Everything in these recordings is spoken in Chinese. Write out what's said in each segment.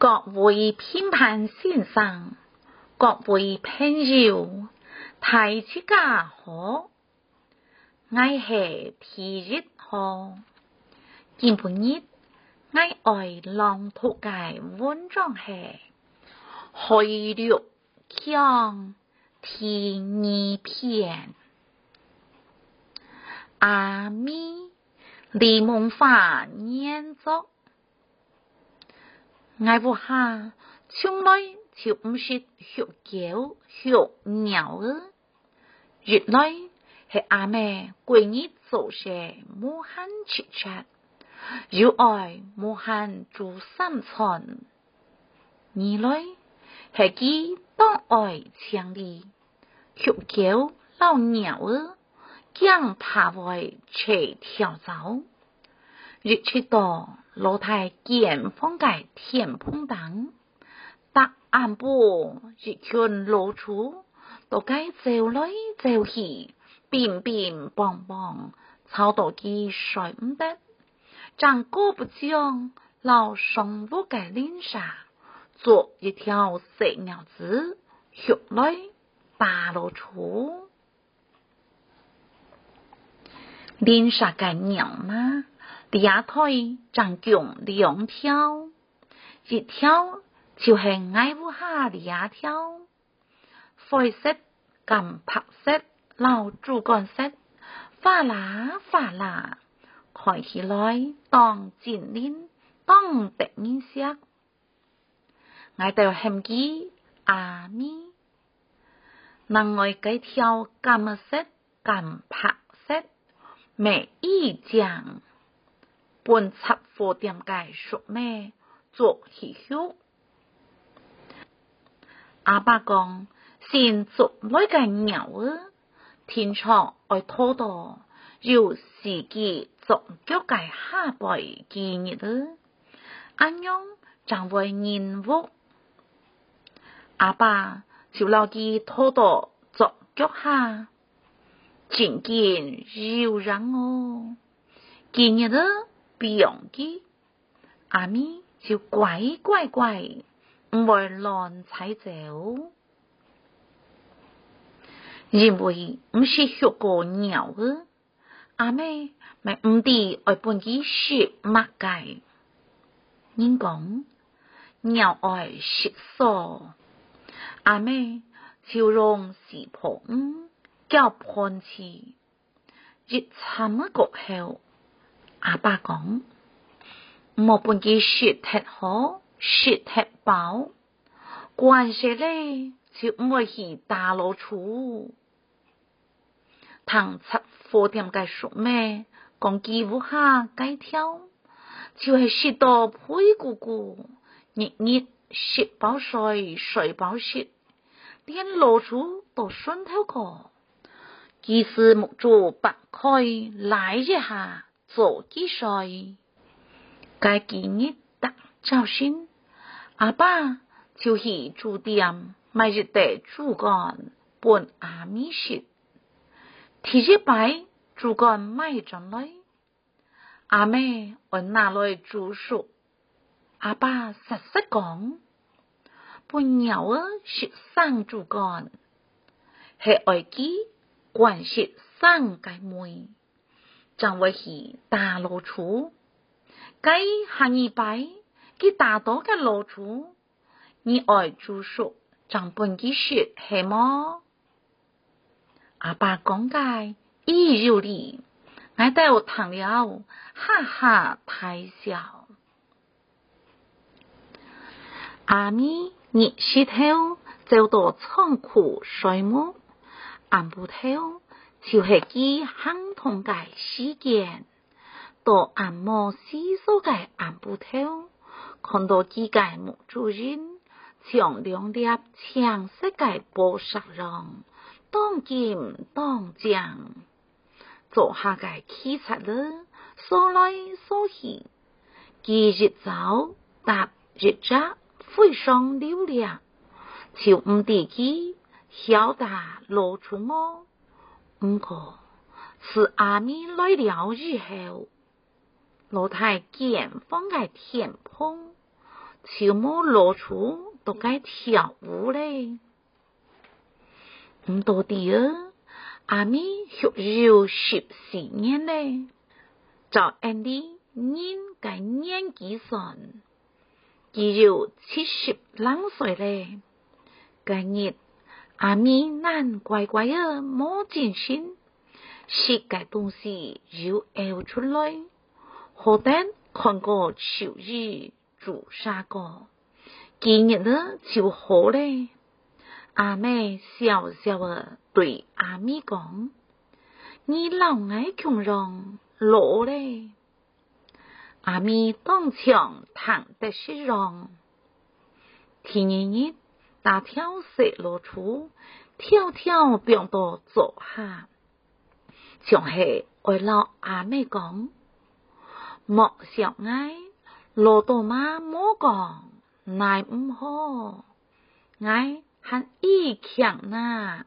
各位评判先生，各位朋友，大家好，我是皮日好。今日我愛朗讀嘅文章係《海陸強第二篇》。阿咪李夢華演作。我部下從來就唔是學狗學鳥兒，原來係阿妹閨女做些無限切切，又愛無限做三寸，二來係佢當愛強烈，學狗老鳥兒將爬為斜跳走，日出到老太見風嘅天空等，搭暗部日圈露出，都該走來走去，乒乒乓乓，吵到佢睡唔得，將個不將老松屋嘅臉上做一條細鳥子，學來打露出。臉上嘅鳥嘛，兩腿長強兩條，一條就係愛烏下兩條，灰色、金白色、老主幹色，發啦，看起來當真靈，當得人色。我就嫌佢阿咪，能愛幾條金色、金白色，未意將本輯貨店嘅熟咩做起休。阿爸講先做來嘅鳥兒，天窗愛拖到要自己做腳嘅下背見日兒，安樣將會人物。阿爸就留佢拖到做腳下，真見柔軟哦，見日兒不用佢，阿咪就乖，唔會亂踩走，因為唔是學過鳥兒，阿妹咪唔知愛本佢學乜嘅。人講鳥愛食素，阿妹就用視捧叫盤子，一參過後，阿爸講冇本佢食太好。食太飽，關係咧就唔會去打老處。唐七貨店嘅熟咩，講幾烏下雞條，就係食到屁咕咕，日食飽睡，睡飽食，連老處都順透過。幾時木做白開來一下做幾歲，該幾日得教訓。阿爸就去主店買一袋豬肝本阿咪食，第一擺豬肝買進來，阿妹我拿來煮熟，阿爸實講，本鳥兒食生豬肝，係愛記關食生嘅妹，將會去大老處，該下一擺。佢打到嘅老處，你愛煮熟，將本佢食係麼？阿爸講解意有理，我都聽了哈哈大笑。阿咪日時頭走到倉庫水木，暗部頭就係佢行通嘅時間，到按摩洗手嘅暗部頭。看到幾個木主人將兩粒青色嘅寶石讓當劍當將，做下嘅器材了，掃來掃去，幾日走搭日扎非常溜亮，就唔地佢曉得露出我，唔過是阿咪來了以後，老太見風嘅天空， 就冇攞出都該跳舞咧。唔到底啊，阿咪學咗14年咧，就按啲人嘅年紀算，佢有72歲咧。今日阿咪難乖乖啊，冇精神，食嘅東西又嘔出來，好等看個秋雨做啥個，今日呢就好咧。阿妹笑笑啊，對阿咪講：你老愛窮人攞咧。阿咪當場躺得是讓，天日大跳石落出，跳跳變到坐下，仲係愛老阿妹講：莫小愛，落到媽莫講，乃唔好，愛還易強呐。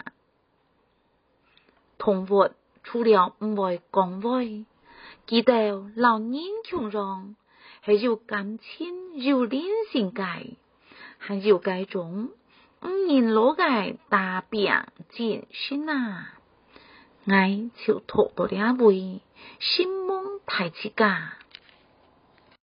同活除了唔會講話，記得老人窮人係有感情有靈性界，還有嗰種人攞嘅大病精神啊！愛就拖到兩位心夢太起家。